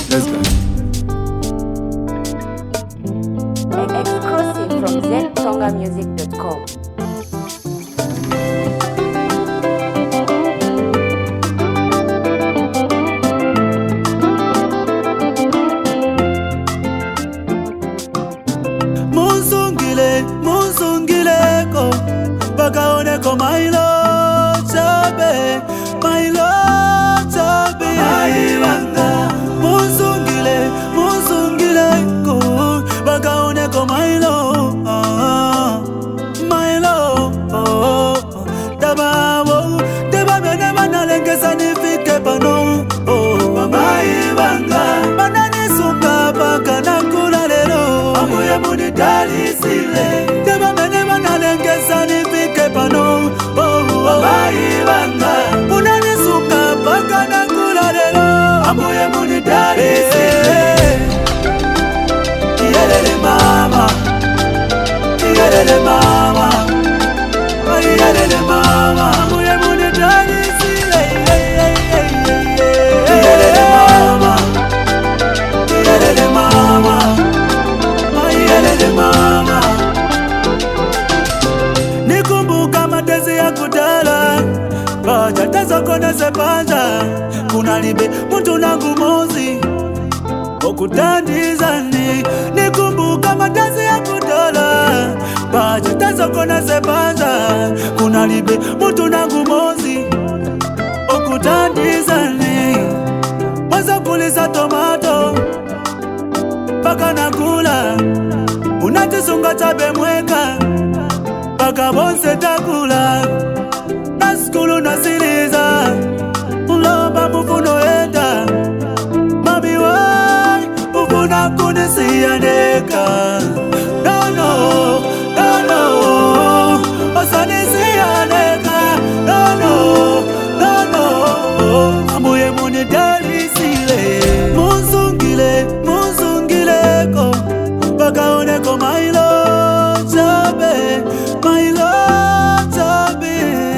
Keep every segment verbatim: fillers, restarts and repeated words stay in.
Let's go. Exclusive from z tonga music dot com. Musungile, musungileko, bakaoneko mailo chabe, mailo chabe. Aibanga. Musungile, musungileko, bakaoneko mailo, ah, mailo, oh, dabawo, dababene banalengesa nifike pano, oh, aibanga. Banani sunga baka nakula lelo, amuye muni dali sile, dababene banalengesa nifike pano, oh, aibanga. Banani sunga baka nakula lelo, amuye muni dali sile. Iyelele mama, iyelele mama, iyelele mama, amuye muni dali sile. Iyelele mama, iyelele mama, iyelele mama. Nikumbuka matezi ya kudala, baja tazo kona sepanja, kunalibe muntu nangu mozi okutandizani. Nikumbuka matezi ya kudala, baja tazo kona sepanja, kunalibe muntu nangu mozi okutandizani. Mwaza kulisa tomato baka nakula, unatisunga chabe mweka baka bonse takula. Naskulu nasiliza ulomba mufuno enda, mami wai ufuna kunisianeka. No no, no no, osanisianeka. No no, no no, amuye muni dali sile. Musungile, musungileko, bakaoneko mailo chabe, mailo chabe.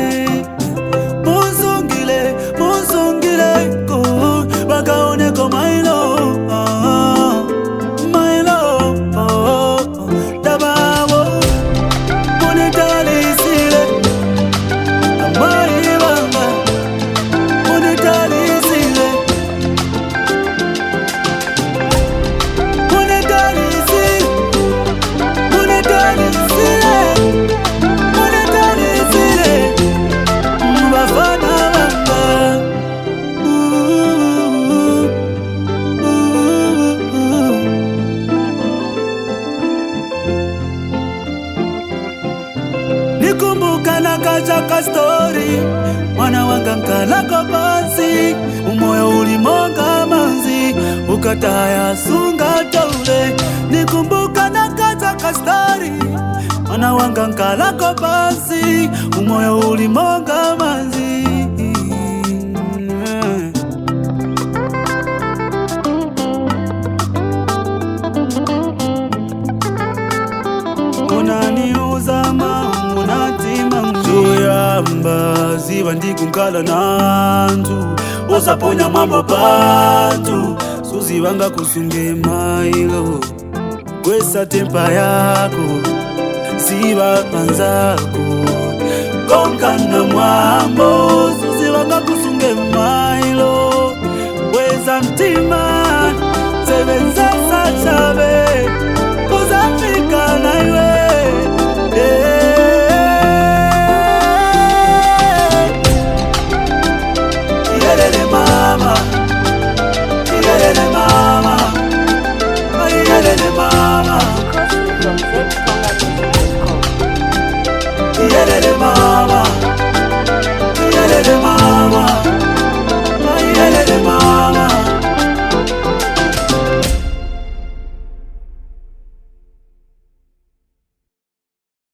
Musungile, musungileko, bakaoneko mailo, ah, mailo, oh, dabawo, muni dali sile, amaibanga, muni dali sile, muni dali sile, muni dali sile, muni dali sile, mbafana banga. Ooh, ooh, ooh. Nikumbuka nakacha ka story, mwana wanga nkalako pansi, umoyo ulimonga manzi, ukataya sunga tole. Nikumbuka nakacha ka story, mwana wanga nkalako pansi, umoyo ulimonga manzi. Unaniuza mangu natima mzuyamba, ziva ndikunkala nantu, osaponya mambo pantu, suzivanga kusunge mailo, kwesa tempa yako, ziva panzako, konkana mwambo, suzivanga kusunge mailo.